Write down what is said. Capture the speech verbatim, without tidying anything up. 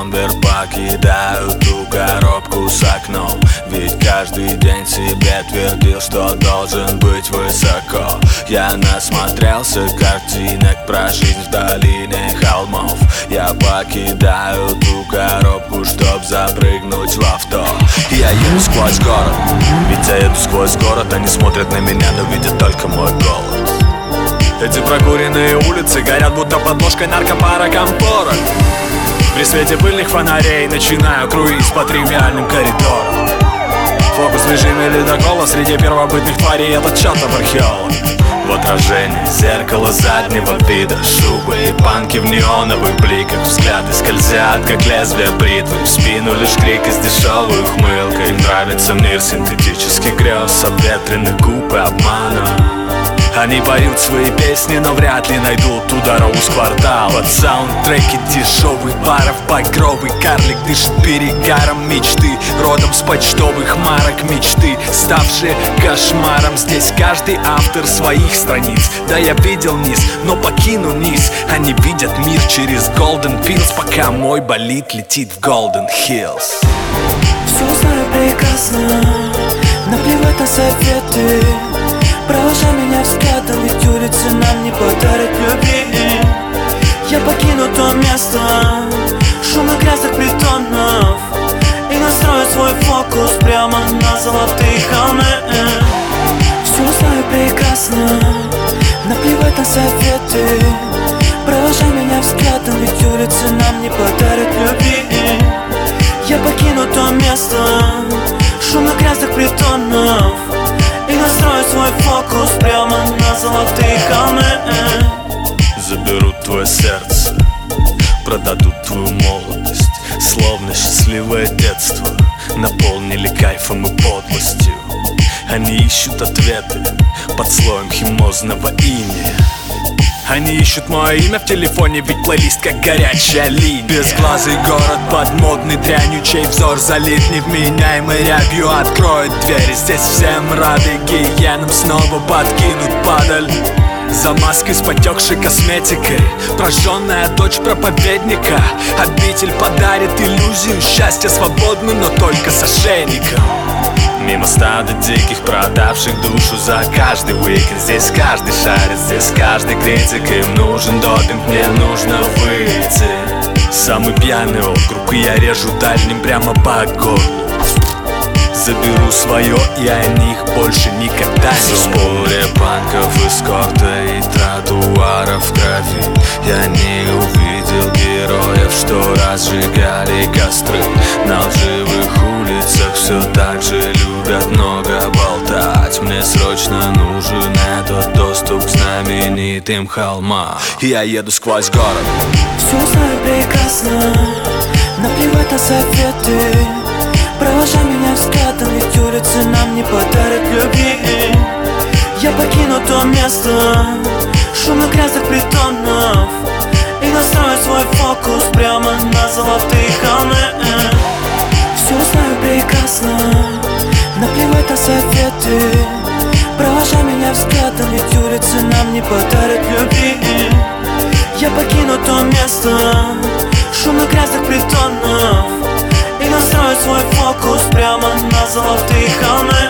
номер, покидаю ту коробку с окном. Ведь каждый день себе твердил, что должен быть высоко. Я насмотрелся картинок про жизнь в долине холмов. Я покидаю ту коробку, чтоб запрыгнуть в авто. Я еду сквозь город, ведь я еду сквозь город. Они смотрят на меня, но видят только мой голос. Эти прокуренные улицы горят, будто подложкой наркопара Кампора. При свете пыльных фонарей начинаю круиз по тривиальным коридорам. Фокус в режиме ледокола среди первобытных тварей — этот чертов археолог. В отражении зеркало заднего вида, шубы и панки в неоновых бликах. Взгляды скользят, как лезвие бритвы. В спину лишь крик из дешевой ухмылкой. Им нравится мир синтетических грез, обветренных губ и обмана. Они поют свои песни, но вряд ли найдут ту дорогу с квартала. Под саундтреки дешевых баров багровый карлик дышит перегаром мечты, родом с почтовых марок мечты, ставшие кошмаром. Здесь каждый автор своих страниц. Да, я видел низ, но покину низ. Они видят мир через Golden Pills, пока мой болид летит в Golden Hills. Все знаю прекрасно, наплевать на советы. Провожай меня взглядом, ведь улицы нам не подарят любви. Я покину то место шумных грязных притонов и настрою свой фокус прямо на золотые холмы. Все знаю прекрасно, наплевать на советы. Провожай меня взглядом, ведь улицы нам не подарят любви. Я покину то место шумных грязных притонов и настрою свой фокус прямо на золотые холмы. Заберут твое сердце, продадут твою молодость. Словно счастливое детство наполнили кайфом и подлостью. Они ищут ответы под слоем химозного инея. Они ищут мое имя в телефоне, ведь плейлист как горячая линия. Безглазый город под модной дрянью, чей взор залит невменяемой рябью. Откроет двери, здесь всем рады, гиенам снова подкинут падаль. За маской с потекшей косметикой прожженная дочь проповедника. Обитель подарит иллюзию счастья свободную, но только с ошейником. Мимо стада диких, продавших душу за каждый уикенд. Здесь каждый шарит, здесь каждый критик. Им нужен допинг, мне нужно выйти. Самый пьяный округ, и я режу дальним прямо по горлу. Заберу свое, и о них больше никогда не вспомню. Море панков, эскорта и тротуаров в крови. Я не увидел героев, что разжигали костры. На лживых улицах все так же любят много болтать. Мне срочно нужен этот доступ к знаменитым холмам. Я еду сквозь город. Все знаю прекрасно, наплевать на советы. Провожай меня взглядом, ведь улицы нам не подарят любви. Я покину то место шумных грязных притонов и настрою свой фокус прямо на золотые холмы. Все знаю прекрасно, наплевать на советы. Провожай меня взглядом, ведь улицы нам не подарят любви. Я покину то место шумных грязных притонов и настрою свой фокус прямо на золотые холмы.